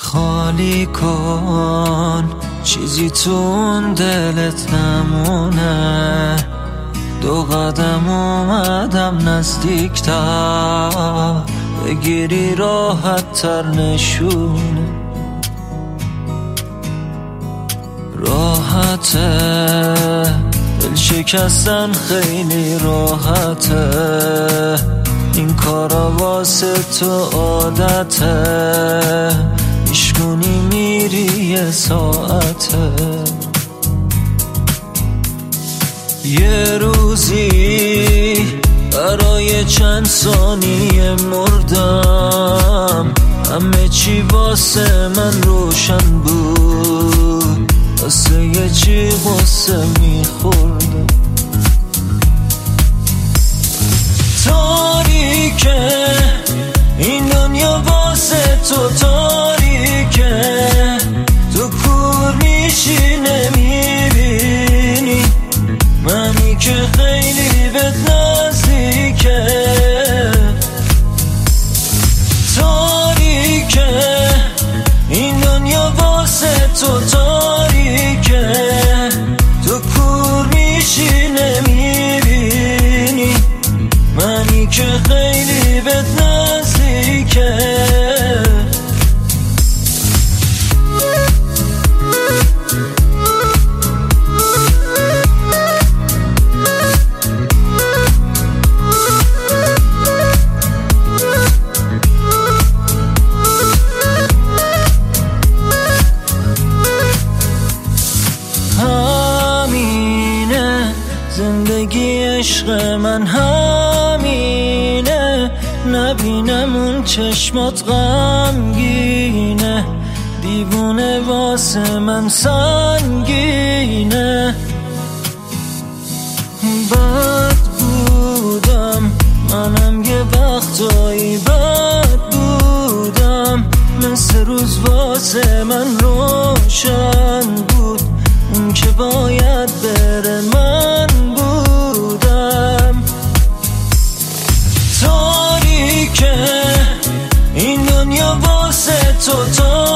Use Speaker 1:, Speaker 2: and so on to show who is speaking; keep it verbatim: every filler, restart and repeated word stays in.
Speaker 1: خالی کن چیزی تو اون دلت نمونه. دو قدم اومدم نزدیکتر، بگیری راحت تر نشونه. راحته دل شکستن خیلی راحته، این کارا واسه تو عادته. میشکنی میری یه ساعته، یه روزی برای چند ثانیه مردم. همه چی واسه من روشن بود، واسه یه چی غصه میخوردم. تاریکه این دنیا واسه تو تاریکه، تو کور میشی نمیبینی منی که خیلی بهت نزدیکه. تاریکه این دنیا واسه تو تاریکه، تو کور میشی نمیبینی منی که خیلی بهت نزدیکه. زندگی عشق من همینه، نبینم اون چشمات غمگینه. دیوونه واسه من سنگینه. بد بودم منم یه وقتایی، بد بودم مثل روز واسه من روشن بود. اون که باید بره من بودم. تاریکه این دنیا واسه تو تاریکه،